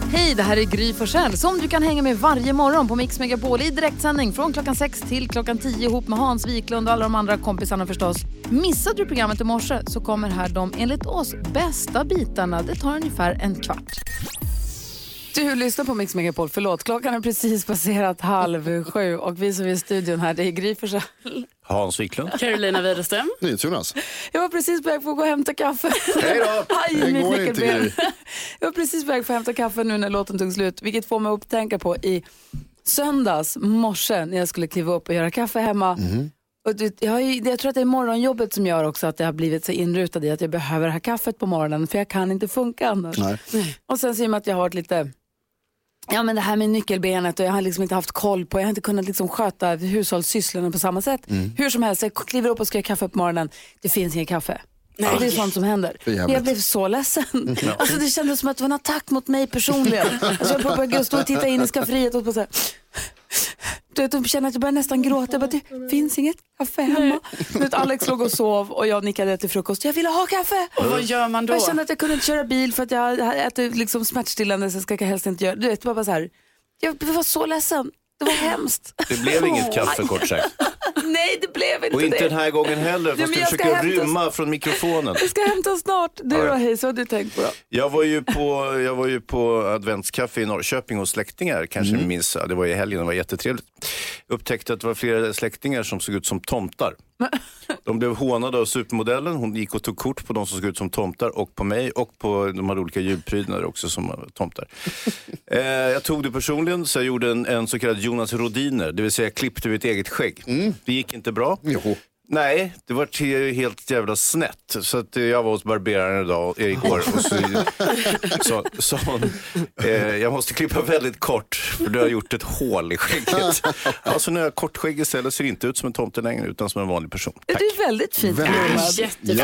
Hej, det här är Gry Forssell som du kan hänga med varje morgon på Mix Megapol i direktsändning från klockan 6 till klockan 10 ihop med Hans Wiklund och alla de andra kompisarna förstås. Missade du programmet i morse så kommer här de enligt oss bästa bitarna. Det tar ungefär en kvart. Du lyssnar på Mix Megapol, förlåt. Klockan är precis passerat 6:30 och vi som är i studion här, det är Gry Forssell. Hans Wiklund. Carolina Widerström. Jonas. Jag var precis på väg för att gå och hämta kaffe. Hej då! Jag var precis på väg för att hämta kaffe nu när låten tog slut. Vilket får mig att tänka på i söndags morse när jag skulle kliva upp och göra kaffe hemma. Och jag tror att det är morgonjobbet som gör också att jag har blivit så inrutad i att jag behöver ha kaffet på morgonen. För jag kan inte funka annars. Nej. Och sen ser man att jag har varit lite... Ja, men det här med nyckelbenet och jag har liksom inte haft koll på, jag har inte kunnat liksom sköta hushållssysslorna på samma sätt. Hur som helst, jag kliver upp och ska göra kaffe på morgonen. Det finns ingen kaffe. Nej. Det är sånt som händer. Jag blev så ledsen. Alltså det kändes som att det var en attack mot mig personligen. Alltså jag började stå och titta in i skafferiet och så här... Jag känner att jag börjar nästan gråta. Jag bara, det finns inget kaffe hemma. Alex låg och sov och jag nickade till frukost. Jag ville ha kaffe. Och vad gör man då? Jag kände att jag kunde inte köra bil för att jag äter liksom smärtstillande så ska jag helst inte göra. Du vet, bara så här. Jag var så ledsen. Det var hemskt. Det blev inget kaffe kort sagt. Nej, det blev inte det. Och inte den här gången heller, fast du försöker rymma från mikrofonen. Jag ska hämta snart. Du då, hej, så har du tänkt på då? Jag var ju på adventskaffe i Norrköping hos släktingar, kanske ni minns. Det var i helgen, det var jättetrevligt. Upptäckte att det var flera släktingar som såg ut som tomtar. De blev hånade av supermodellen. Hon gick och tog kort på de som såg ut som tomtar och på mig och på de här olika julprydnader också som tomtar. Jag tog det personligen så jag gjorde en så kallad Jonas Rodiner, det vill säga klippte mitt eget skägg. Det gick inte bra. Jo. Nej, det var helt jävla snett. Så att jag var hos barberaren idag igår och så jag måste klippa väldigt kort för du har gjort ett hål i skägget. Alltså när jag har kort skägg istället ser det inte ut som en tomte längre utan som en vanlig person. Tack. Det är väldigt fint. Jättefint.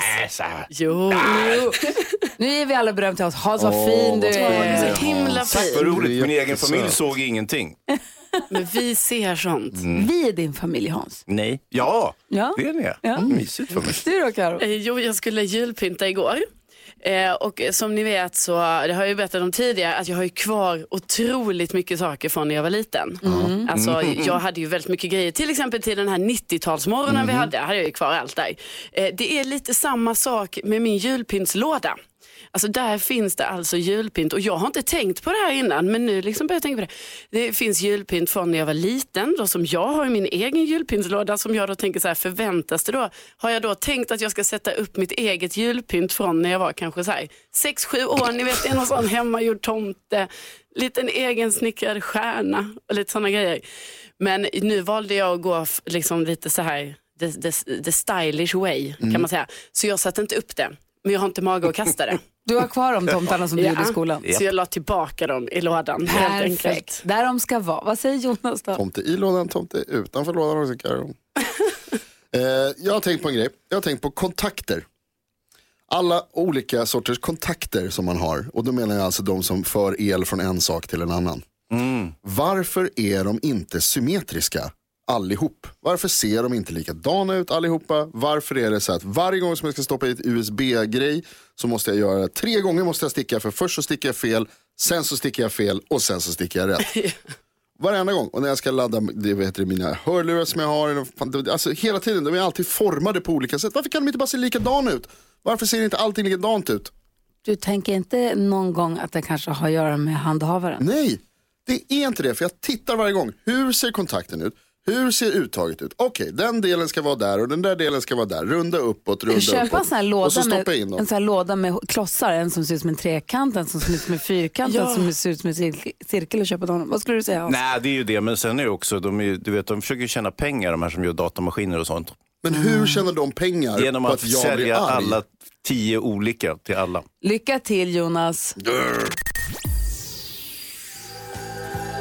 Jo. Nu är vi alla berömt till oss. Hans, vad fin du är. Så himla Tack, fin. vad roligt. Min egen familj såg ingenting. Men vi ser sånt. Vi är din familj, Hans. Nej. Ja, ja. Det är det. Ja. Mysigt för mig. Du då, Karo? Jo, jag skulle julpynta igår. Och som ni vet så, det har jag ju berättat om tidigare, att jag har ju kvar otroligt mycket saker från när jag var liten. Alltså jag hade ju väldigt mycket grejer, till exempel till den här 90-talsmorgonen vi hade jag ju kvar allt där. Det är lite samma sak med min julpyntslåda. Alltså där finns det alltså julpynt och jag har inte tänkt på det här innan men nu liksom börjar jag tänka på det. Det finns julpynt från när jag var liten då, som jag har i min egen julpyntslåda som jag då tänker så här, förväntas det då? Har jag då tänkt att jag ska sätta upp mitt eget julpynt från när jag var kanske så här 6-7 år, ni vet, en sån hemmagjord tomte, liten egen snickrad stjärna och lite sådana grejer. Men nu valde jag att gå liksom lite så här the stylish way kan man säga. Så jag satte inte upp det. Men jag har inte mage att kasta det. Du har kvar de tomtarna som du gjorde i skolan. Så jag la tillbaka dem i lådan. Perfekt. Där de ska vara. Vad säger Jonas då? Tomte i lådan, tomte utanför lådan. Jag har tänkt på en grej. Jag har tänkt på kontakter. Alla olika sorters kontakter som man har. Och då menar jag alltså de som för el från en sak till en annan. Varför är de inte symmetriska? Allihop. Varför ser de inte likadana ut allihopa? Varför är det så att varje gång som jag ska stoppa i ett USB-grej så måste jag göra 3 gånger måste jag sticka, för först så sticker jag fel, sen så sticker jag fel och sen så sticker jag rätt. Varenda gång. Och när jag ska ladda mina hörlurar som jag har, alltså hela tiden, de är alltid formade på olika sätt. Varför kan de inte bara se likadana ut? Varför ser inte allting likadant ut? Du tänker inte någon gång att det kanske har att göra med handhavaren? Nej, det är inte det, för jag tittar varje gång. Hur ser kontakten ut? Hur ser uttaget ut? Okej, den delen ska vara där och den där delen ska vara där. Runda uppåt, runda uppåt. Köpa en sån här låda, och så stoppa in dem. En sån här låda med klossar. En som ser ut som en trekant, en som ser ut som en fyrkant, en som ser ut som en cirkel och köpa dem. Vad skulle du säga? Nej, det är ju det. Men sen är det också, de försöker tjäna pengar, de här som gör datamaskiner och sånt. Men hur tjänar de pengar? Genom på att jag sälja alla 10 olika till alla. Lycka till, Jonas.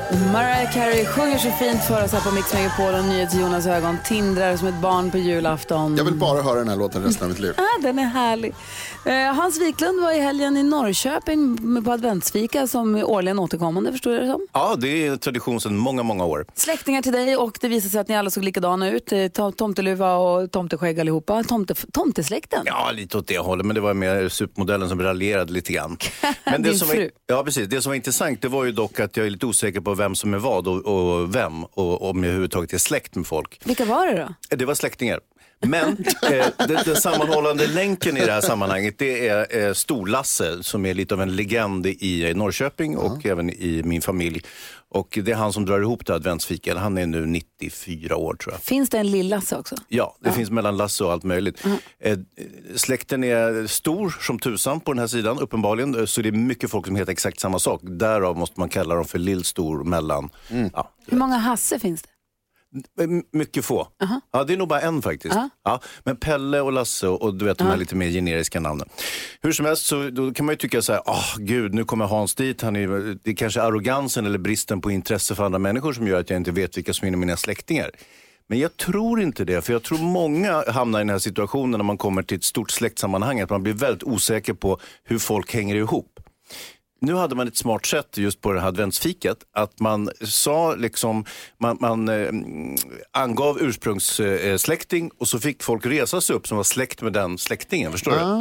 Mariah Carey sjunger så fint för oss här på Mix Megapol och Jonas ögon tindrar som ett barn på julafton. Jag vill bara höra den här låten resten av mitt liv. Den är härlig. Hans Wiklund var i helgen i Norrköping på adventsfika som är årligen återkommande, förstår jag det som? Ja, det är tradition sedan många år. Släktingar till dig och det visade sig att ni alla såg likadana ut. Tomteluva och tomteskägg allihopa. Tomtesläkten. Ja, lite åt det hållet, men det var mer supermodellen som raljerade lite grann. Men det Din som fru. Ja, precis. Det som var intressant, det var ju dock att jag är lite osäker på vem som är vad och vem och om jag överhuvudtaget är släkt med folk. Vilka var det då? Det var släktingar. Men den sammanhållande länken i det här sammanhanget, det är Stor-Lasse som är lite av en legend i Norrköping och även i min familj. Och det är han som drar ihop det adventsfikan. Han är nu 94 år tror jag. Finns det en Lill-Lasse också? Ja, det finns mellan Lasse och allt möjligt. Släkten är stor som tusan på den här sidan, uppenbarligen. Så det är mycket folk som heter exakt samma sak. Därav måste man kalla dem för Lill-Stor mellan. Ja. Hur många Hasse finns det? Mycket få. Ja, det är nog bara en faktiskt. Ja, men Pelle och Lasse och du vet de här lite mer generiska namnen. Hur som helst så då kan man ju tycka så här, gud, nu kommer Hans dit. Det är kanske arrogansen eller bristen på intresse för andra människor som gör att jag inte vet vilka som är mina släktingar. Men jag tror inte det, för jag tror många hamnar i den här situationen när man kommer till ett stort släktsammanhang, att man blir väldigt osäker på hur folk hänger ihop. Nu hade man ett smart sätt just på det här adventsfikat att man sa liksom, man angav ursprungssläkting och så fick folk resa sig upp som var släkt med den släktingen, förstår du?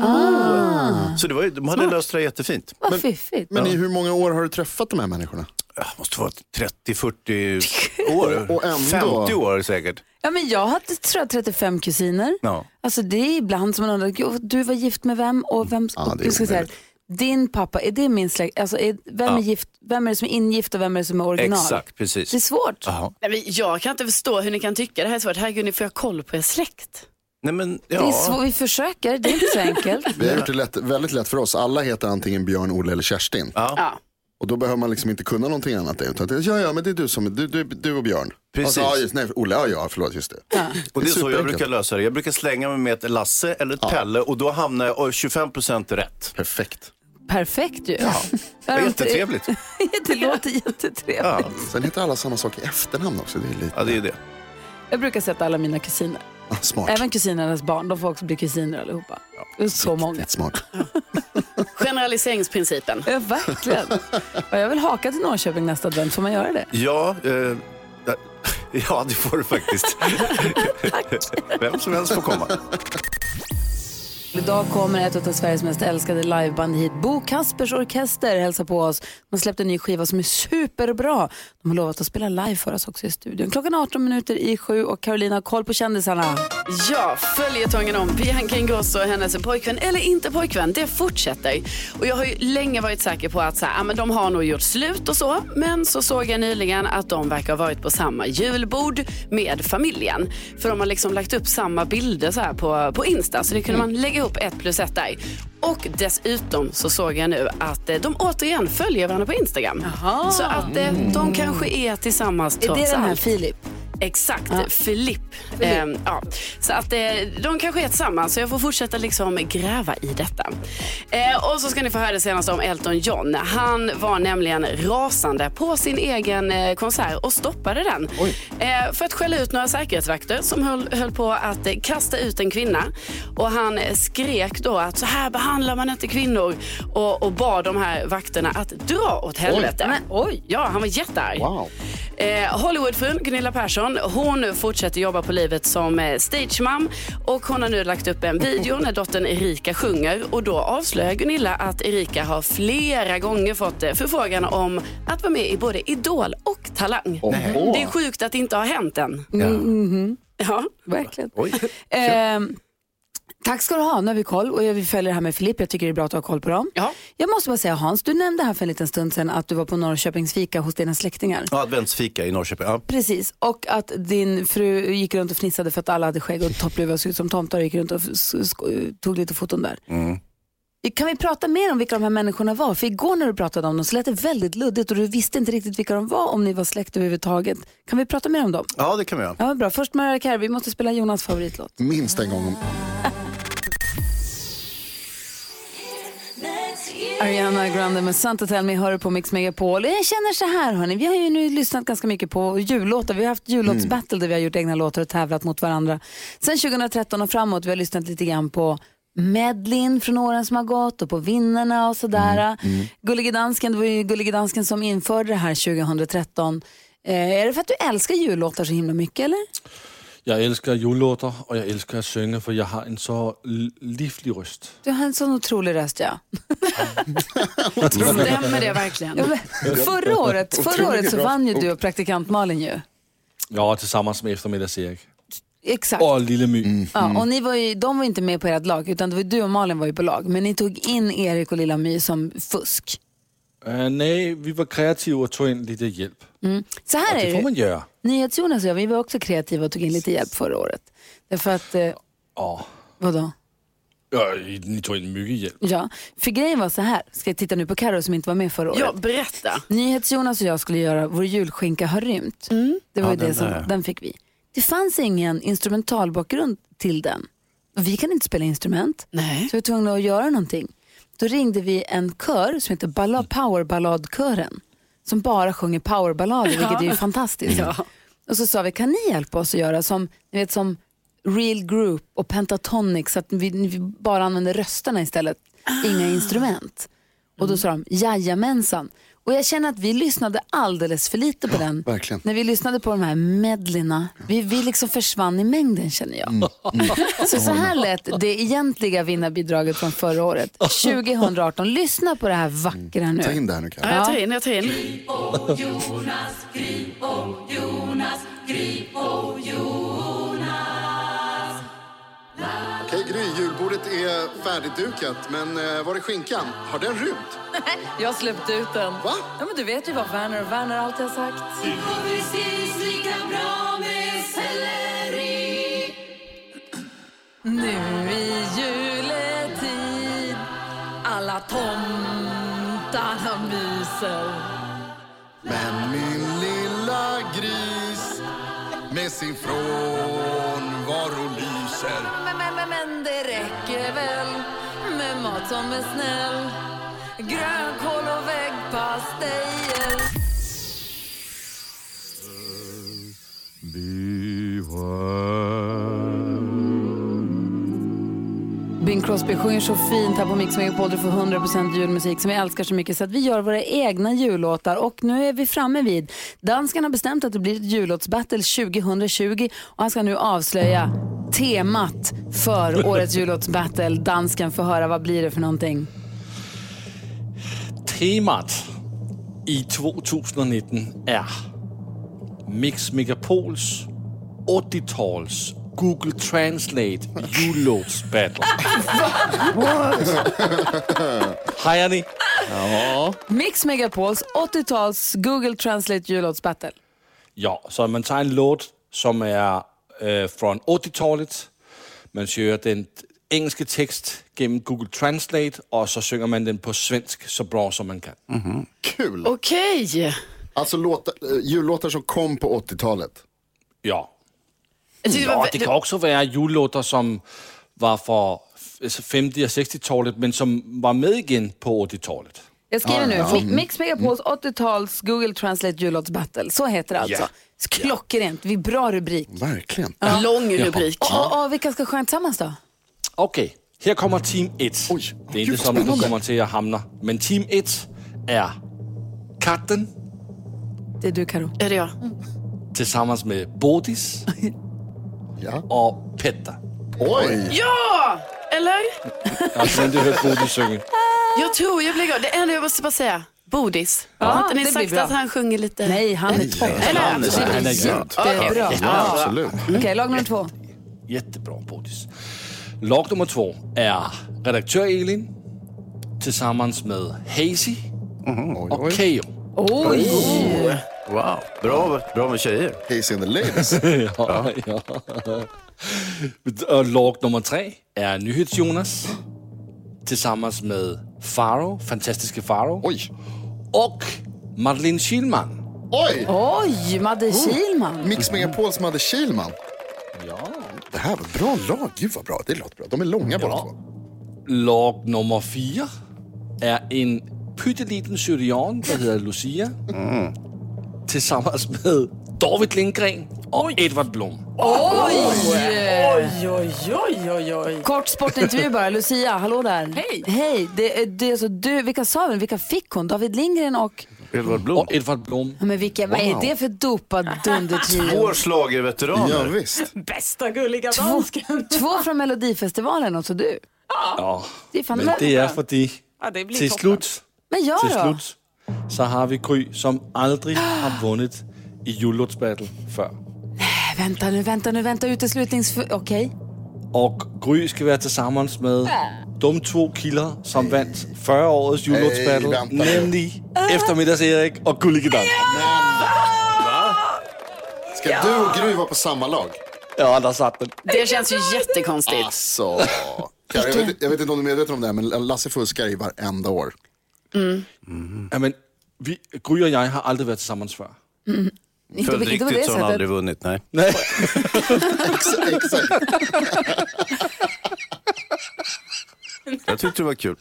Så de hade löst det jättefint. Vad fiffigt. Men i hur många år har du träffat de här människorna? Måste vara 30-40 år, och ändå... 50 år säkert. Ja, men jag hade tror jag 35 kusiner. Ja. Alltså det är ibland som man undrar, du var gift med vem och vem? Du ska säga, din pappa, är det min släkt? Alltså vem är gift? Vem är det som är ingift och vem är det som är original? Exakt, precis. Det är svårt. Nej, men jag kan inte förstå hur ni kan tycka det här är svårt. Herregud, ni får jag koll på er släkt. Nej, men, Det är svårt, vi försöker, det är inte så enkelt. Vi har gjort det väldigt lätt för oss. Alla heter antingen Björn, Olle eller Kerstin. Ja. Och då behöver man liksom inte kunna någonting annat. Ja, men det är du som du och Björn. Precis. Alltså, nej, Olle, förlåt, just det. Och det är så jag brukar lösa det. Jag brukar slänga mig med ett Lasse eller ett Pelle och då hamnar jag 25% rätt. Perfekt ju. Ja. Det är jättetrevligt. Det låter jättetrevligt. Ja. Sen heter alla samma sak i efternamn också. Det är lite... Ja, det är det. Jag brukar sätta alla mina kusiner. Smart. Även kusinernas barn, de får också bli kusiner allihopa. Det är så många. Smart. Generaliseringsprincipen. Ja, verkligen. Och jag vill haka till Norrköping nästa advent, får man göra det? Ja, ja, det får du faktiskt. Vem som helst får komma. Idag kommer ett av Sveriges mest älskade liveband hit. Bo Kaspers Orkester hälsar på oss. De släppte en ny skiva som är superbra. De har lovat att spela live för oss också i studion. 6:18 och Carolina har koll på kändisarna. Ja, följetongen om Bianca Ingrosso och hennes pojkvän eller inte pojkvän, det fortsätter. Och jag har ju länge varit säker på att men de har nog gjort slut och så. Men så såg jag nyligen att de verkar ha varit på samma julbord med familjen. För de har liksom lagt upp samma bilder så här på Insta. Så det kunde man lägga ihop 1+1 där. Och dessutom så såg jag nu att de återigen följer varandra på Instagram. Aha. Så att de kanske är tillsammans trots allt. Är det den här Filip? Exakt, Filip. Ja. Så att de kanske är tillsammans, så jag får fortsätta liksom gräva i detta. Och så ska ni få höra det senaste om Elton John. Han var nämligen rasande på sin egen konsert och stoppade den. För att skälla ut några säkerhetsvakter som höll på att kasta ut en kvinna. Och han skrek då att så här behandlar man inte kvinnor och bad de här vakterna att dra åt helvete. Ja, han var jättearg. Wow. Hollywoodfrun Gunilla Persson, hon fortsätter jobba på livet som stagemam och hon har nu lagt upp en video när dottern Erika sjunger och då avslöjar Gunilla att Erika har flera gånger fått förfrågan om att vara med i både Idol och Talang. Det är sjukt att det inte har hänt än. Ja, verkligen. Tack ska du ha, nu har vi koll och vi följer det här med Filip. Jag tycker det är bra att ha koll på dem. Ja. Jag måste bara säga Hans, du nämnde här för en liten stund sedan att du var på Norrköpingsfika hos dina släktingar. Ja, adventsfika i Norrköping. Ja. Precis, och att din fru gick runt och fnissade för att alla hade skägg och toppluva och såg ut som tomtar och gick runt och tog lite foton där. Kan vi prata mer om vilka de här människorna var? För igår när du pratade om dem så lät det väldigt luddigt och du visste inte riktigt vilka de var om ni var släkt överhuvudtaget. Kan vi prata mer om dem? Ja, det kan vi göra. Ja, bra. Först Mariah Carey, vi måste spela Jonas favoritlåt. Minst en gång. Next year. Ariana Grande med Santa Tell Me hör på Mix Megapol. Jag känner så här, hörni. Vi har ju nu lyssnat ganska mycket på jullåtar. Vi har haft jullåtsbattle där vi har gjort egna låtar och tävlat mot varandra. Sen 2013 och framåt vi har lyssnat lite grann på medlin från åren som har gått och på vinnarna och sådär. Gullige Dansken, det var ju Gullige Dansken som införde det här 2013. Är det för att du älskar jullåtar så himla mycket, eller? Jag älskar jullåtar och jag älskar att sjunga för jag har en så livlig röst. Du har en sån otrolig röst, ja. Stämmer det verkligen? Ja, förra året så vann ju du och praktikant Malin ju. Ja, tillsammans med eftermiddags-Erik. Exakt. Och Lille My. Ja, och de var inte med på ert lag, utan det var du och Malin var ju på lag. Men ni tog in Erik och Lilla My som fusk. Nej, vi var kreativa och tog in lite hjälp. Så här och det är får man göra. NyhetsJonas och jag, vi var också kreativa och tog in lite hjälp förra året. Därför att, vadå? Ja, ni tog in mycket hjälp. Ja, för grejen var så här. Ska jag titta nu på Karo som inte var med förra året? Ja, berätta. NyhetsJonas och jag skulle göra Vår julskinka har rymt. Det var ju det som, den fick vi. Det fanns ingen instrumentalbakgrund till den. Och vi kan inte spela instrument. Nej. Så vi var tvungna att göra någonting. Då ringde vi en kör som heter Powerballadkören. Som bara sjunger powerballader, vilket är ju fantastiskt. Ja. Och så sa vi, kan ni hjälpa oss att göra som, ni vet, som Real Group och Pentatonix, så att vi bara använder rösterna istället, inga instrument. Och då sa de, jajamensan. Och jag känner att vi lyssnade alldeles för lite på den. Verkligen. När vi lyssnade på de här medlina. Vi liksom försvann i mängden, känner jag. Så här lät det egentliga vinnarbidraget från förra året. 2018. Lyssna på det här vackra nu. Ta in det här nu, Karin. Ja, jag tar in. Grip, oh Jonas, grip, oh Jonas, grip, oh Jonas. Okej, Gry, julbordet är färdigdukat, men var är skinkan? Har den rymt? Jag släppte ut den. Va? Ja, men du vet ju vad Werner alltid har sagt. Det går precis lika bra med selleri. Nu i juletid alla tomtarna myser. Men min lilla gris med sin frånvaro lyser. Men det räcker väl med mat som är snäll. Grönkål och väggpastejer. Bing Crosby sjunger så fint här på Mix Megapol för 100% julmusik som vi älskar så mycket, så att vi gör våra egna jullåtar. Och nu är vi framme vid, danskarna har bestämt att det blir ett jullåtsbattle 2020 och han ska nu avslöja temat för årets jullåtsbattle. Dansken får höra, vad blir det för någonting? Temat i 2019 är Mix Megapols 80-tals Google Translate jullåtsbattle. Hajar ni? Ja. Mix Megapols 80-tals Google Translate jullåtsbattle. Ja, så man tar en låt som är från 80-talet. Man kör den engelska text genom Google Translate och så sjunger man den på svensk så bra som man kan. Kul. Okej. Alltså jullåtar som kom på 80-talet. Ja. Ja, det kan också vara jullåtar som var för 50- och 60-talet men som var med igen på 80-talet. Jag skriver nu, Mix Megapols 80-tals Google Translate jullåtsbattle. Så heter det alltså. Klockrent, vi bra rubrik. Verkligen. Lång rubrik. Och vilka ska sjunga tillsammans då? Okej, här kommer Team 1. Oj, Det är inte som du kommer till att hamna. Men Team 1 är Katten Det är du, Karo. Är det jag? tillsammans med Bodis Ja. och Petter. Oj! Ja! Eller? Alltså, du hört Bodis sjunga. Jag tror jag blir glad. Det enda jag måste bara säga. Bodis. Ja, Har inte ni det blir sagt bra. att han sjunger lite? Nej, han är topp. Eller? Han är Jättebra. Ja, absolut. Okej, lag nummer 2. Jättebra, Bodis. Lag nummer 2 är redaktör Elin tillsammans med Hazy och Keyyo. Oj! Wow, bra med tjejer. Casey and the Ladies. Ja. Och lag nummer 3 är NyhetsJonas tillsammans med Faro, fantastiska Faro. Oj. Och Madeleine Kihlman. Oj! Oj, Madde Kihlman. Mix Megapols Madde Kihlman. Ja. Det här var bra lag. Gud vad bra. Det låter bra. De är långa båda två. Lag nummer 4 är en pytteliten syrian, der hedder Lucia, tillsammans med David Lindgren och Edvard Blom. Oj. Kort sportintervju bara. Lucia, hallå där. Hej. Det är så du, vilka fick hon? David Lindgren och Edvard Blom. Och Edvard Blom. Men vad är det för dopad dundertrio? 2 schlagerveteraner. Ja, visst. Bästa gulliga dansken. 2 från Melodifestivalen och så du. Ja, Det är fan men det är fordi det blir till toppen. slut, Men ja till då. slut så har vi Gry som aldrig har vunnit i jullåtsbattle før. Vänta, okej. Och Gry ska vara tillsammans med de 2 killar som vann förra årets jullåtsbattle, vänta. nämligen Eftermiddags-Erik och Gullige Dan. Ska du och Gry vara på samma lag? Ja, där satt den. Det känns ju jättekonstigt. Alltså. Jag vet inte om du är medveten om det här, men Lasse fuskar i varenda år. Ja, men Gry och jag har aldrig varit tillsammans förr. Inte För på det riktigt så har sättet. han aldrig vunnit, nej. Nej. Exakt. Jag tyckte det var kul.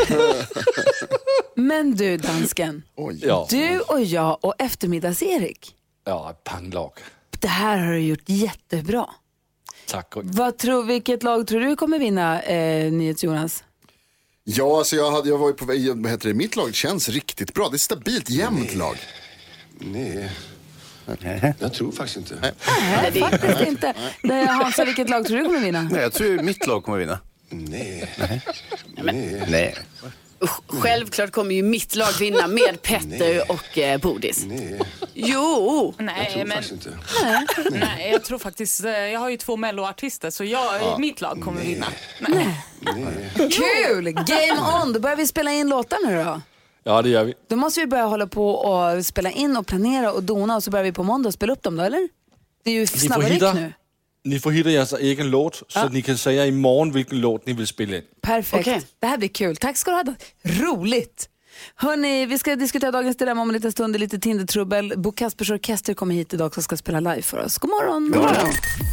Men du, dansken. Ja. Du och jag och Eftermiddags-Erik. Ja, panglag. Det här har du gjort jättebra. Tack Gry. Vilket lag tror du kommer vinna, NyhetsJonas? Ja, alltså jag var ju på väg, vad heter det? Mitt lag känns riktigt bra. Det är ett stabilt, jämnt lag. Nej, jag tror faktiskt inte. Nej, faktiskt inte. Hansa, vilket lag tror du kommer vinna? Nej, jag tror mitt lag kommer vinna. Nej. Självklart kommer ju mitt lag vinna med Petter och Bodis. Jo. Nej, men nej, jag tror faktiskt jag har ju 2 melloartister så mitt lag kommer vinna. Kul! Game on! Då börjar vi spela in låtar nu då. Ja, det gör vi. Då måste vi börja hålla på och spela in och planera och dona och så börjar vi på måndag och spela upp dem då, eller? Det är ju snabba ryck nu. Ni får hitta er egen låt, så att ni kan säga imorgon vilken låt ni vill spela in. Perfekt. Okay. Det här blir kul. Tack ska du ha. Roligt. Hörrni, vi ska diskutera dagens dilemma om en liten stund. Lite Tinder-trubbel. Bo Kaspers Orkester kommer hit idag och ska spela live för oss. God morgon. God morgon.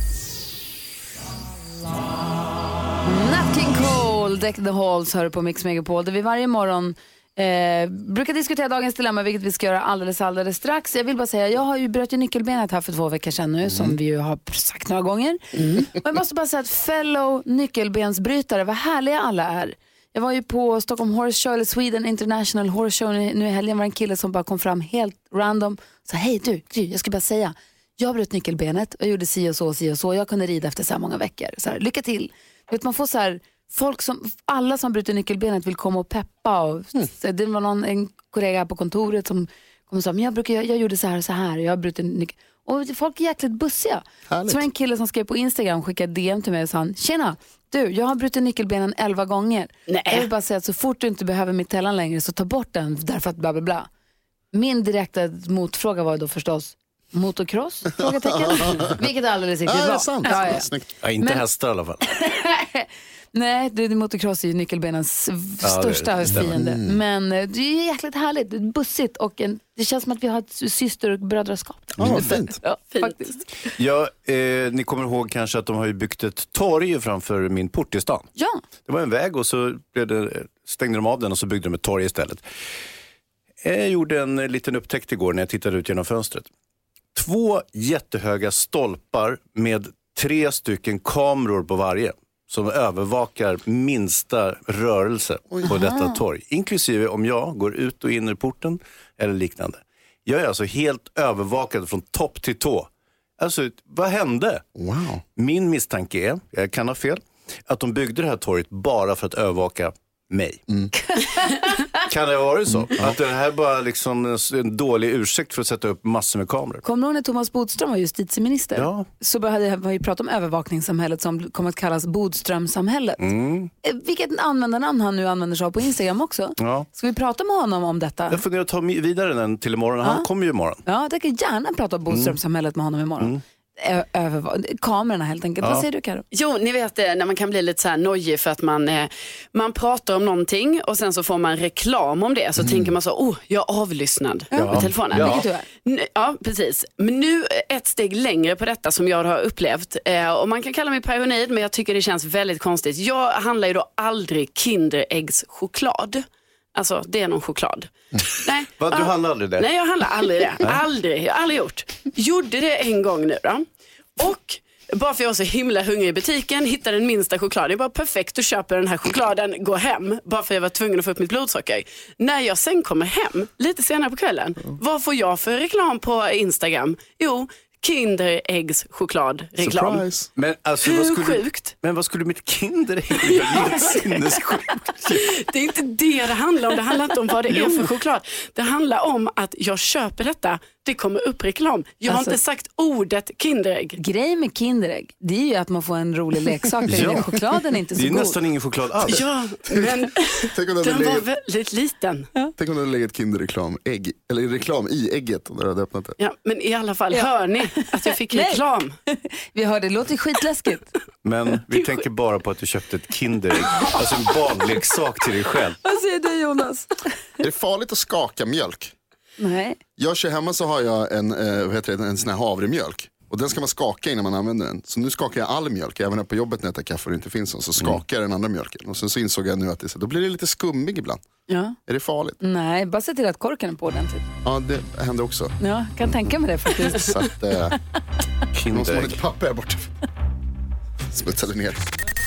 Nat King Cole, Deck the Halls, hör på Mix Megapol. Där vi varje morgon brukar diskutera dagens dilemma, vilket vi ska göra alldeles strax. Jag vill bara säga, jag har ju bröt nyckelbenet här för 2 veckor sedan nu, som vi ju har sagt några gånger. Och jag måste bara säga att fellow nyckelbensbrytare, vad härliga alla är. Jag var ju på Stockholm Horse Show, eller Sweden International Horse Show nu i helgen. Var en kille som bara kom fram helt random. Så hej du, jag ska bara säga, jag bröt nyckelbenet och gjorde si och så. Jag kunde rida efter så här många veckor. Så här, lycka till. Vet, man får så här, alla som bryter nyckelbenet vill komma och peppa. Och, det var en kollega på kontoret som kom och sa, men jag gjorde så här. Jag bröt nyckelbenet. Och folk är jäkligt bussiga. Härligt. Så var en kille som skrev på Instagram, skickade DM till mig och sa, tjena, du, jag har brutit nyckelbenen 11 gånger. Nej. Jag vill bara säga att så fort du inte behöver mittellan längre så ta bort den därför att bla bla bla. Min direkta motfråga var då förstås motocross? Vilket är alldeles riktigt bra. Det är sant. Ja, inte hästar i alla fall. Nej, motocross är ju nyckelbenens största fiende. Men det är jäkligt härligt, det är bussigt och det känns som att vi har ett syster- och brödraskap. Fint. Ja, faktiskt. Ja, ni kommer ihåg kanske att de har ju byggt ett torg framför min port i stan. Ja. Det var en väg och så stängde de av den och så byggde de ett torg istället. Jag gjorde en liten upptäckt igår när jag tittade ut genom fönstret. 2 jättehöga stolpar med 3 stycken kameror på varje som övervakar minsta rörelse på detta torg. Inklusive om jag går ut och in i porten eller liknande. Jag är alltså helt övervakad från topp till tå. Alltså, vad hände? Wow. Min misstanke är, jag kan ha fel, att de byggde det här torget bara för att övervaka mig. Kan det vara så? Att det här bara liksom en dålig ursäkt för att sätta upp massor med kameror. Kommer du ihåg när Thomas Bodström var justitieminister? Ja. Så började vi prata om övervakningssamhället som kommer att kallas Bodströmsamhället. Vilket användarnamn han nu använder sig av på Instagram också. Ja. Ska vi prata med honom om detta? Jag funderar att ta vidare den till imorgon. Han kommer ju imorgon. Ja, jag kan gärna prata om Bodströmsamhället med honom imorgon. Kamerorna helt enkelt. Vad säger du, Karo? Jo, ni vet när man kan bli lite så här nojig för att man pratar om någonting och sen så får man reklam om det. Så tänker man så, jag är avlyssnad på telefonen. Ja, precis. Men nu ett steg längre på detta som jag har upplevt. Och man kan kalla mig paranoid, men jag tycker det känns väldigt konstigt. Jag handlar ju då aldrig Kinderäggschoklad. Alltså det är någon choklad. Nej, Du handlar aldrig det? Nej, jag handlar aldrig det. Aldrig, jag har aldrig gjort. Gjorde det en gång nu då. Och bara för jag var så himla hungrig i butiken, hittade den minsta choklad. Det var perfekt att köpa den här chokladen, gå hem. Bara för jag var tvungen att få upp mitt blodsocker. När jag sen kommer hem, lite senare på kvällen, vad får jag för reklam på Instagram? Jo, Kinderäggs chokladreklam. Surprise. Men alltså, sjukt? Men vad skulle mitt Kinderägg göra? Det är inte det handlar om. Det handlar inte om vad det är för choklad. Det handlar om att jag köper detta. Det kommer upp reklam. Jag har inte sagt ordet Kinderägg. Grej med Kinderägg, det är ju att man får en rolig leksak där chokladen är inte så god. Det är nästan ingen choklad alls. Ja, men den var väldigt liten. Tänk om du hade lägget Kinderreklam-ägg, eller reklam i ägget när du hade öppnat det. Ja, men i alla fall hör ni att jag fick reklam. Vi hörde, det låter skitläskigt. Men vi tänker bara på att du köpte ett Kinderägg. Alltså en barnleksak till dig själv. Vad säger du, Jonas? Är det farligt att skaka mjölk? Nej. Jag kör hemma så har jag en sån här havremjölk. Och den ska man skaka innan man använder den. Så nu skakar jag all mjölk. Även på jobbet när jag tar kaffe och det inte finns någon, så skakar jag den andra mjölken. Och sen så insåg jag nu att då blir det lite skummig ibland. Ja. Är det farligt? Nej, bara se till att korken är på ordentligt. Ja, det händer också. Ja, kan tänka mig det faktiskt. Så att måste ha lite papper här borta. Smutsade ner.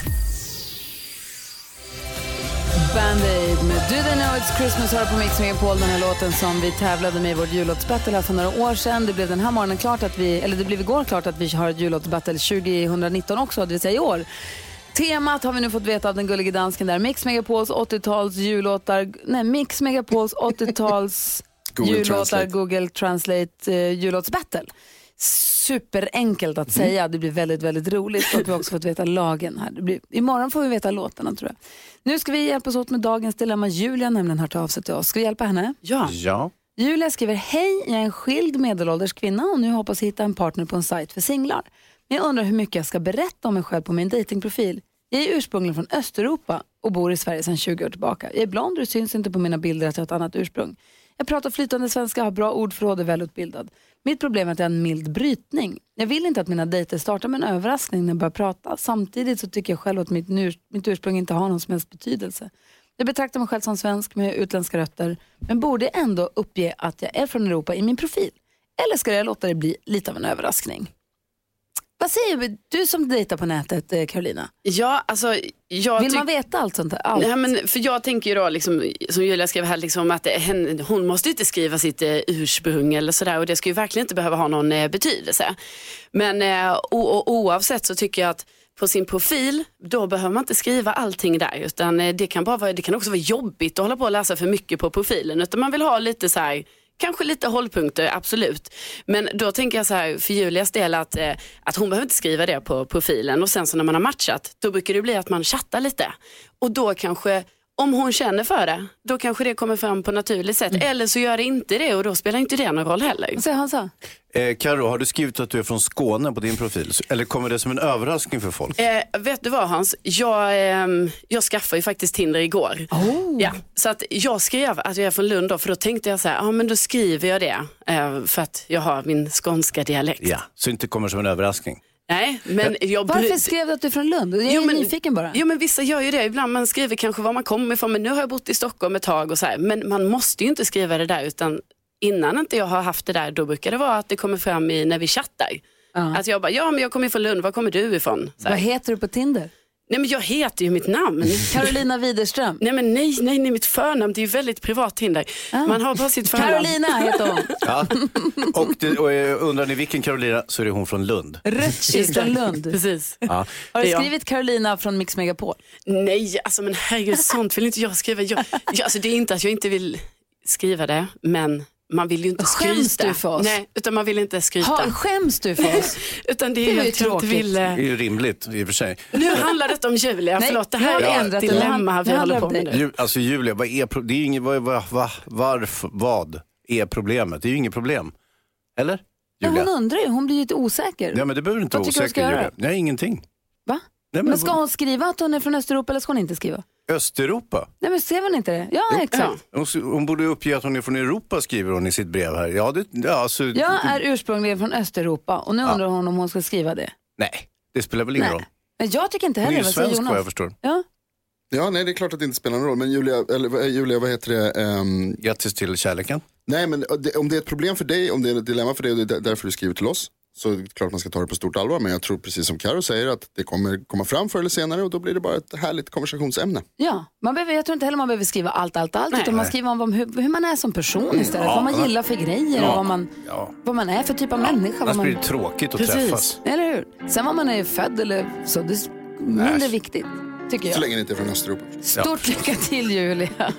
Band-Aid med Do They Know It's Christmas hör på Mix Megapol, den här låten som vi tävlade med i vårt jullåtsbattle här för några år sedan. Det blev den här morgonen klart att det blev igår klart att vi har ett jullåtsbattle 2019 också, det vill säga i år. Temat har vi nu fått veta av den gulliga dansken där. Mix Megapols 80-tals jullåtar, Mix Megapols 80-tals jullåtar, Google Translate jullåtsbattle. Superenkelt att säga. Det blir väldigt, väldigt roligt. Och vi har också fått veta lagen här. Imorgon får vi veta låtarna, tror jag. Nu ska vi hjälpas åt med dagens dilemma. Julia nämligen hört av sig till oss. Ska vi hjälpa henne? Ja. Julia skriver: hej, jag är en skild medelålders kvinna och nu hoppas hitta en partner på en sajt för singlar. Men jag undrar hur mycket jag ska berätta om mig själv på min datingprofil. Jag är ursprungligen från Östeuropa och bor i Sverige sedan 20 år tillbaka. Jag är blond och det syns inte på mina bilder att jag har ett annat ursprung. Jag pratar flytande svenska, har bra ordförråd och är välutbildad. Mitt problem är att jag har en mild brytning. Jag vill inte att mina dejter startar med en överraskning när jag börjar prata. Samtidigt så tycker jag själv att mitt ursprung inte har någon som helst betydelse. Jag betraktar mig själv som svensk med utländska rötter, men borde ändå uppge att jag är från Europa i min profil. Eller ska jag låta det bli lite av en överraskning? Vad säger du som dejtar på nätet, Carolina? Ja, alltså vill man veta allt sånt här? Allt? Ja, men för jag tänker ju då liksom, som Julia skrev här liksom, att hon måste inte skriva sitt ursprung eller sådär, och det ska ju verkligen inte behöva ha någon betydelse. Men oavsett så tycker jag att på sin profil, då behöver man inte skriva allting där, utan det kan också vara jobbigt att hålla på och läsa för mycket på profilen, utan man vill ha lite så här, kanske lite hållpunkter, absolut. Men då tänker jag så här, för Julias del att hon behöver inte skriva det på profilen. Och sen så när man har matchat, då brukar det bli att man chattar lite. Och då kanske, om hon känner för det, då kanske det kommer fram på naturligt sätt. Eller så gör det inte det, och då spelar inte det någon roll heller. Vad säger han så? Karo, har du skrivit att du är från Skåne på din profil? Eller kommer det som en överraskning för folk? Vet du vad, Hans? Jag skaffade ju faktiskt Tinder igår. Ja, så att jag skrev att jag är från Lund då, för då tänkte jag så här, men då skriver jag det för att jag har min skånska dialekt. Ja, så inte kommer som en överraskning. Nej, men varför skrev du att du är från Lund? Jag är nyfiken bara. Jo, men vissa gör ju det. Ibland man skriver kanske var man kommer ifrån, men nu har jag bott i Stockholm ett tag och så här. Men man måste ju inte skriva det där, utan innan inte jag har haft det där, då brukar det vara att det kommer fram när vi chattar. Att jag bara, men jag kommer ifrån Lund, var kommer du ifrån? Vad heter du på Tinder? Nej, men jag heter ju mitt namn. Carolina Widerström. Nej, men nej, mitt förnamn, det är ju väldigt privat Tinder. Man har bara sitt förnamn. Carolina heter hon. Ja. Och undrar ni vilken Carolina, så är det hon från Lund. Rätt från Lund. Precis. Ja. Har du skrivit Carolina från Mix Megapol? Nej, alltså men herregud, sånt vill inte jag skriva. Alltså det är inte att jag inte vill skriva det, men man vill ju inte skryta. Skäms du för oss? Nej, utan man vill inte skryta. Skäms du för oss? Utan det är ju tråkigt. Det är ju rimligt i och för sig. Nu handlar det om Julia. Nej, förlåt, det här är ett dilemma vi håller på med nu. Alltså Julia, vad är problemet? Det är ju inget problem. Eller? Julia? Hon undrar ju, hon blir ju lite osäker. Ja, men det behöver inte vara osäker, Julia. Nej, ingenting. Va? Nej, men ska hon skriva att hon är från Östeuropa, eller ska hon inte skriva? Östeuropa? Nej, men ser man inte det? Ja, exakt. Hon borde uppge att hon är från Europa, skriver hon i sitt brev här. Jag är ursprungligen från Östeuropa och nu undrar hon om hon ska skriva det. Nej, det spelar väl ingen roll. Men jag tycker inte heller. Hon är ju svensk, vad jag förstår. Ja. Ja, nej, det är klart att det inte spelar någon roll. Men Julia, vad heter det? Grattis till kärleken. Nej, men om det är ett problem för dig, om det är ett dilemma för dig och det är därför du skriver till oss, så är det klart man ska ta det på stort allvar. Men jag tror precis som Karo säger att det kommer komma fram förr eller senare och då blir det bara ett härligt konversationsämne. Ja, jag tror inte heller man behöver skriva allt. Utan man skriver om hur man är som person istället. Vad man gillar för grejer och vad man är för typ av människa. Annars blir det tråkigt att träffas. Eller hur? Sen var man är född eller så, det är mindre viktigt, tycker jag. Så länge det inte är från Östeuropa. Stort lycka till, Julia.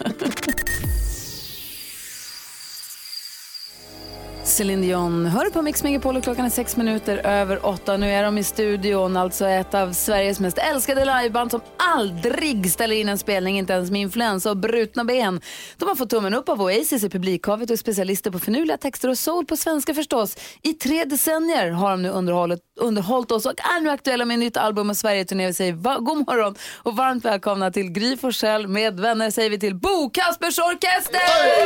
Celine Dion hör på Mix Megapol och klockan är 6:06. Nu är de i studion, alltså ett av Sveriges mest älskade liveband som aldrig ställer in en spelning, inte ens med influensa och brutna ben. De har fått tummen upp av Oasis i publikhavet och specialister på finurliga texter och soul på svenska förstås. I 3 decennier har de nu underhållit oss och är nu aktuella med ett nytt album och Sverige-turné. Vi säger god morgon och varmt välkomna till Gry Forssell med vänner, säger vi till Bo Kaspers Orkester!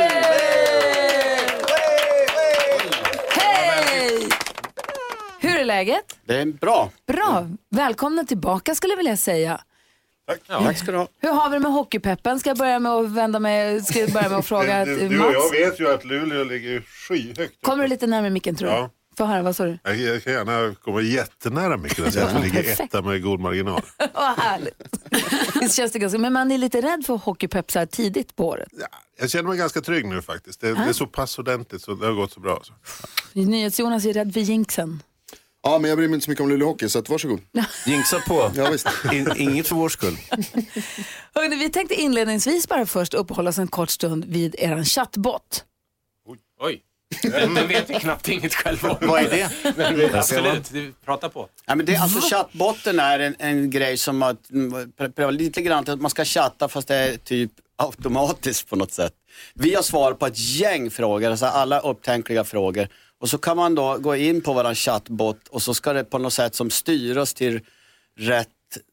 Hej! Hur är läget? Det är bra. Bra. Välkomna tillbaka skulle jag vilja säga. Tack. Ja. Tack ska du ha. Hur har vi det med hockeypeppen? Ska jag börja med att fråga du Mats? och jag vet ju att Luleå ligger skyhögt. Kommer du lite närmare micken, tror du? Ja. Få höra, vad sa du? Jag kan gärna komma jättenära micken och säga att vi ligger etta med god marginal. Vad härligt. Det känns det ganska, men man är lite rädd för hockeypepp så här tidigt på året. Ja, jag känner mig ganska trygg nu faktiskt. Det är så pass ordentligt så det har gått så bra. Så. NyhetsJonas är rädd för jinxen. Ja, men jag bryr mig inte så mycket om Luleå Hockey, så att varsågod. Jinxa på. Ja, visst. Inget för vår skull. Hörrni, vi tänkte inledningsvis bara först uppehålla oss en kort stund vid eran chattbot. Oj. Den vet vi knappt inget själv om. Vad är det? Men, absolut, prata på. Ja, men alltså chattbotten är en grej som att lite grann att man ska chatta fast det är typ automatiskt på något sätt. Vi har svar på ett gäng frågor, alltså alla upptänkliga frågor. Och så kan man då gå in på våran chattbot och så ska det på något sätt som styras till rätt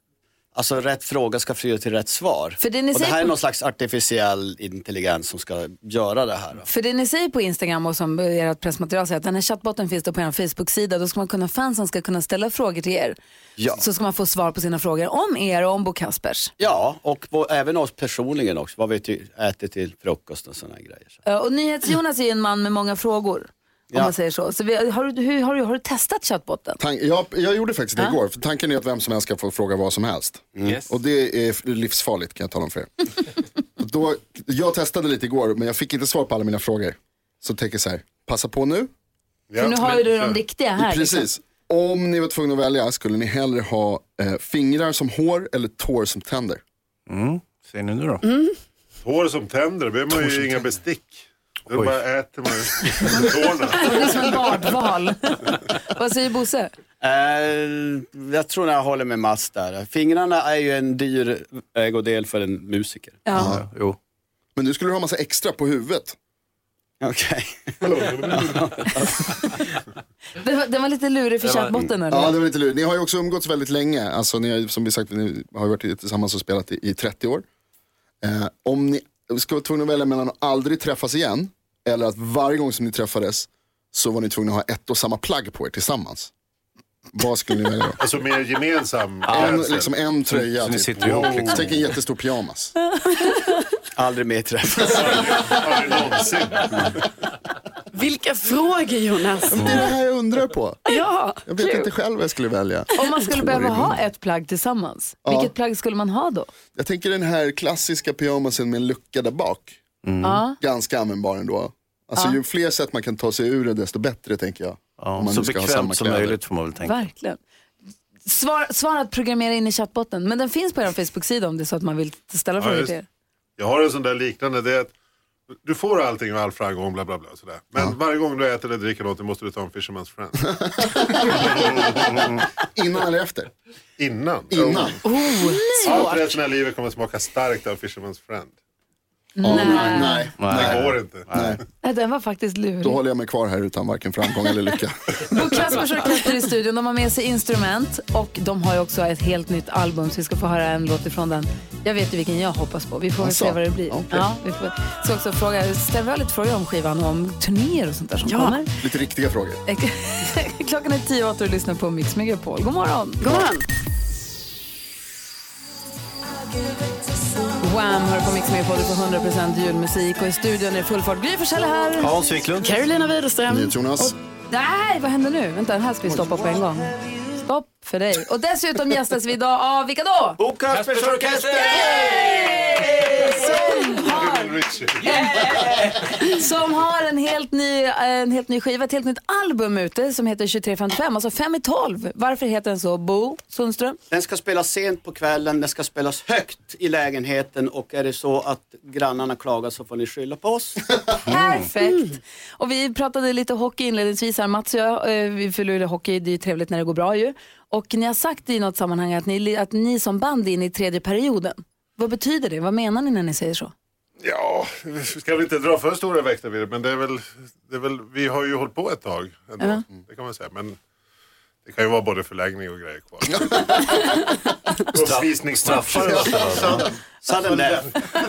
fråga ska flyga till rätt svar. För det, och det här är någon slags artificiell intelligens som ska göra det här. För det ni säger på Instagram och som ert pressmaterial säger att den här chattbotten finns då på er Facebook-sida. Då ska man kunna, fansen ska kunna ställa frågor till er. Ja. Så ska man få svar på sina frågor om er och om Bo Kaspers. Ja, och även oss personligen också. Vad vi äter till frukost och sådana grejer. Och NyhetsJonas är en man med många frågor. Om man säger så. Har du testat chattbotten? Jag gjorde faktiskt det igår. För tanken är att vem som helst ska få fråga vad som helst. Yes. Och det är livsfarligt, kan jag tala om för er. Jag testade lite igår, men jag fick inte svar på alla mina frågor. Så tänker jag så här, passa på nu. För nu har ju du de riktiga här. Precis. Liksom. Om ni var tvungna att välja, skulle ni hellre ha fingrar som hår eller tår som tänder? Säg nu då. Tår som tänder, det behöver man ju inga bestick. Då bara äter man tårna. Det är som en badval. Vad säger Bosse? Jag tror jag håller med Mats där. Fingrarna är ju en dyr ägodel för en musiker. Ja. Jo. Men du skulle ha massa extra på huvudet. Okej. Det var lite lurig för chattbotten, eller? Ja, det var lite lurig. Ni har ju också umgåtts väldigt länge. Alltså, ni har, som vi sagt, ni har varit tillsammans och spelat i 30 år. Om ni ska vara tvungna att välja mellan att aldrig träffas igen eller att varje gång som ni träffades så var ni tvungna att ha ett och samma plagg på er tillsammans. Vad skulle ni välja då? Alltså mer gemensam. En tröja. Så ni typ. sitter ihop liksom. Tänk en jättestor pyjamas. Aldrig mer träffas. Aldrig någonsin. Vilka frågor, Jonas? Men det är det här jag undrar på. Ja, Jag vet inte själv vad jag skulle välja. om man skulle behöva ha ett plagg tillsammans, vilket plagg skulle man ha då? Jag tänker den här klassiska pyjamasen med en lucka där bak. Ganska användbar ändå. Alltså ju fler sätt man kan ta sig ur det, desto bättre, tänker jag. Ja, så bekvämt som möjligt får man väl tänka. Verkligen. Svar att programmera in i chattbotten. Men den finns på er Facebook-sida om det är så att man vill ställa frågor till er. Jag har en sån där liknande, det är att du får allting av all framgång, bla bla bla sådär. Men varje gång du äter eller dricker något måste du ta en Fisherman's Friend. Innan eller efter? Innan. Allt resten av livet kommer smaka starkt av Fisherman's Friend. Nej. Det går inte. Nej, den var faktiskt lurig. Då håller jag mig kvar här utan varken framgång eller lycka. Bo Kaspers Orkester i studion. De har med sig instrument och de har ju också ett helt nytt album, så vi ska få höra en låt ifrån den. Jag vet ju vilken jag hoppas på. Vi får se vad det blir. Okay. Ja, vi får så också ställa lite frågor om skivan och om turnéer och sånt där som kommer. Lite riktiga frågor. Klockan är 10:08 och lyssnar på Mix Megapol. God morgon. God morgon. Wham hör på Mix Megapol för 100% julmusik och i studion är full fart. Gry Forssell här. Hans Wiklund. Carolina Widerström. Jonas. Nej, vad händer nu? Vänta, den här ska vi stoppa på en gång. Stopp för dig. Och dessutom gästas vi idag av vilka då? Bo Kaspers Orkester! Som har en helt ny skiva, ett helt nytt album ute som heter 2355, alltså 5 i 12. Varför heter den så, Bo Sundström? Den ska spelas sent på kvällen, den ska spelas högt i lägenheten och är det så att grannarna klagar så får ni skylla på oss. Perfekt. Och vi pratade lite hockey inledningsvis här, Mats och jag. Vi fyller hockey, det är trevligt när det går bra ju. Och ni har sagt i något sammanhang att ni som band är inne i tredje perioden. Vad betyder det? Vad menar ni när ni säger så? Ja, vi ska väl inte dra för stora växlar vid det, men det är väl, vi har ju hållit på ett tag ändå, det kan man säga, men det kan ju vara både förlängning och grejer kvar. Uppvisningsstraffar. Sudden death.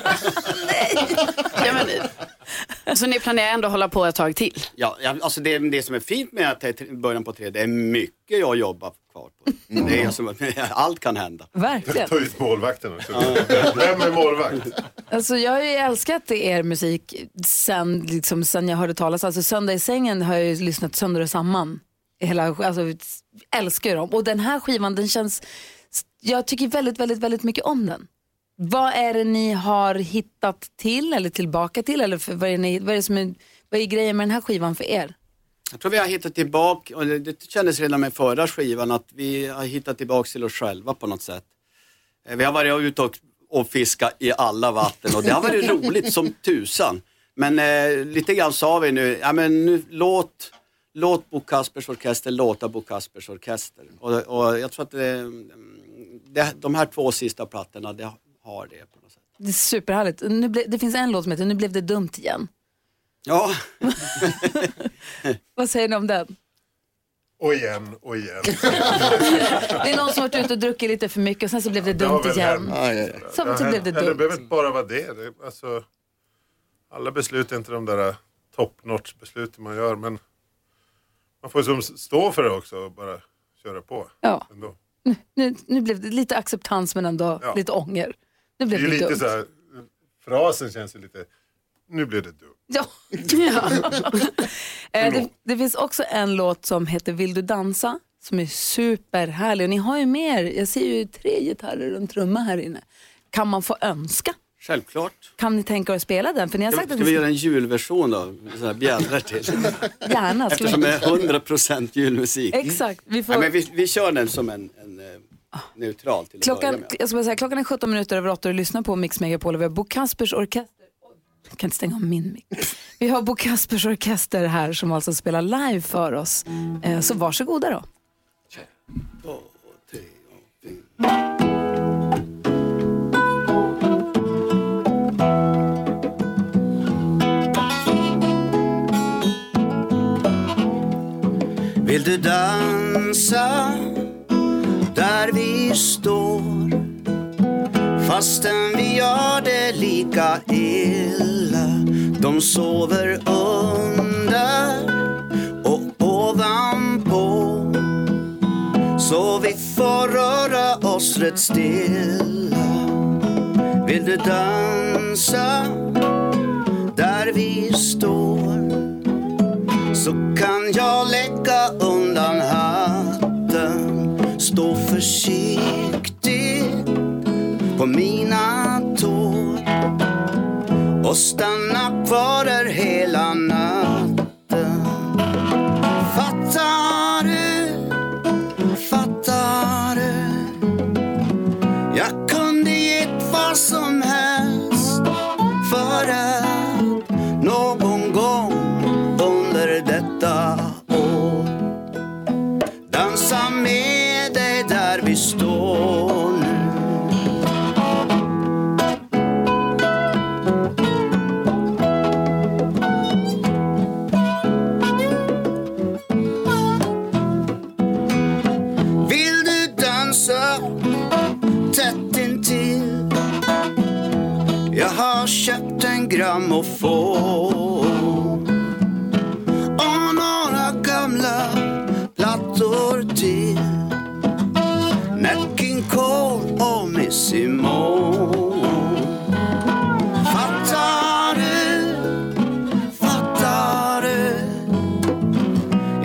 Ja, men, så ni planerar ändå hålla på ett tag till? Ja, alltså det som är fint med att det är början på 3, det är mycket jag jobbar kvar på. Det är som att allt kan hända. Verkligen. Ta ut målvakten också. Vem är målvakt? Alltså jag har ju älskat er musik sen jag hörde talas. Alltså Söndag i sängen har jag ju lyssnat sönder och samman. Älskar dem. Och den här skivan, den känns... Jag tycker väldigt, väldigt, väldigt mycket om den. Vad är det ni har hittat till eller tillbaka till? Eller vad är grejen med den här skivan för er? Jag tror vi har hittat tillbaka, och det kändes redan med förra skivan, att vi har hittat tillbaka till oss själva på något sätt. Vi har varit ute och fiskat i alla vatten och det har varit roligt som tusan. Men lite grann sa vi nu, ja men nu låt Bo Kaspers Orkester låta Bo Kaspers Orkester. Och jag tror att de här 2 sista plattorna, det har det på något sätt. Det är superhärligt. Det finns en låt som heter Nu blev det dumt igen. Ja. Vad säger ni om den? Och igen. Det är någon som varit ute och druckit lite för mycket och sen så blev det dumt igen. Så blev det dumt. Det behöver inte bara vara det. Alltså, alla beslut är inte de där top-notch besluten man gör, men man får stå för det också och bara köra på. Ja. Nu blev det lite acceptans men ändå lite ånger. Nu blev det lite dumt. Så här, frasen känns ju lite, nu blev det dumt. Ja. Det finns också en låt som heter Vill du dansa? Som är superhärlig. Och ni har ju mer, jag ser ju 3 gitarrer och en trumma här inne. Kan man få önska? Självklart. Kan ni tänka er att spela den? För ni har sagt ska att vi göra en julversion då? Sådana här bjällrar till. Gärna. Eftersom det är 100% julmusik. Exakt. Vi kör den som en neutral till att börja med. Jag ska bara säga, klockan är 17 minuter över 8 och lyssnar på Mix Megapol och vi har Bo Kaspers Orkester. Jag kan inte stänga av min mick. Vi har Bo Kaspers Orkester här som alltså spelar live för oss. Så varsågoda då. 2, 3, 4. Vill du dansa där vi står, fastän vi gör det lika illa. De sover under och ovanpå, så vi får röra oss rätt stilla. Vill du dansa där vi står, så kan jag lägga undan hatten. Stå försiktigt på mina tår och stanna kvar där hela natten. Fattar du? Fattar du? Jag kunde gett vad som helst för att någon gång under detta år dansa med dig där vi står nu. Vill du dansa tätt intill? Jag har köpt en grammofon och några gamla plattor till. Nat King Cole och Missy Moon.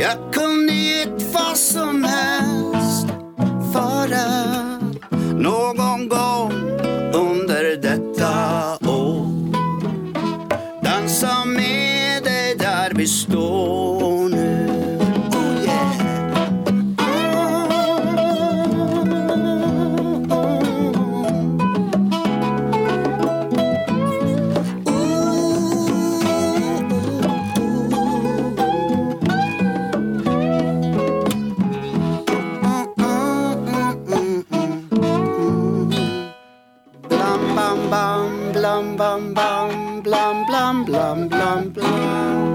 Jag kunde gett vad som helst för dig någon gång under detta år. Dansa med dig där vi står nu. Oh yeah. Blam, blam, blam, blam, blam, blam, blam, blam.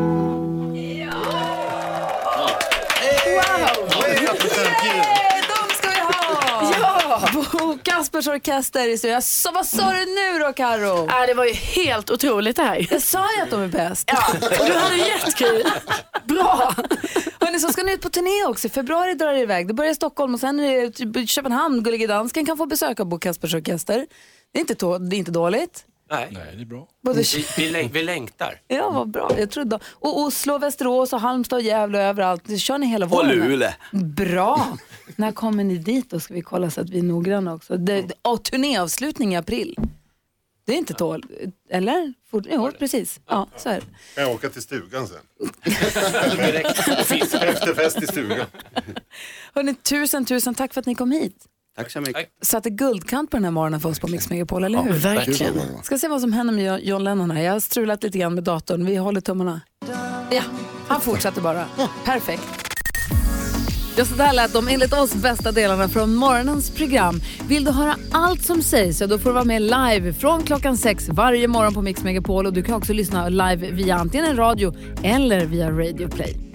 De ska vi ha! Ja! Bo Kaspers Orkester i studion. Vad sa du nu då, Karo? Det var ju helt otroligt det här. Jag sa ju att de är bäst. Ja, och du hade jättekul. Bra! Hörrni, så ska ni ut på turné också. I februari drar det iväg. Det börjar i Stockholm och sen är det Köpenhamn. Gullige Dansken kan få besöka Bo Kaspers Orkester. Det är inte dåligt. Nej, det är bra. Vi längtar. Ja, vad bra. Jag trodde. Och Oslo, Västerås och Halmstad och Gävle och överallt. Kör ni hela våren? Och Luleå. Bra. När kommer ni dit då? Ska vi kolla så att vi är noggranna också. Och turnéavslutning i april. Det är inte dåligt. Eller? Jo, precis. Ja, så är det. Kan jag åka till stugan sen? Efterfest i stugan. Hörrni, tusen tack för att ni kom hit. Tack så mycket. Satte guldkant på den här morgonen för oss på Mix Megapol, eller hur? Verkligen. Ska se vad som händer med John Lennon här. Jag har strulat lite grann med datorn. Vi håller tummarna. Ja, han fortsätter bara. Perfekt. Just det här lät de enligt oss bästa delarna från morgonens program. Vill du höra allt som sägs så då får du vara med live från 6 varje morgon på Mix Megapol. Och du kan också lyssna live via antingen en radio eller via Radio Play.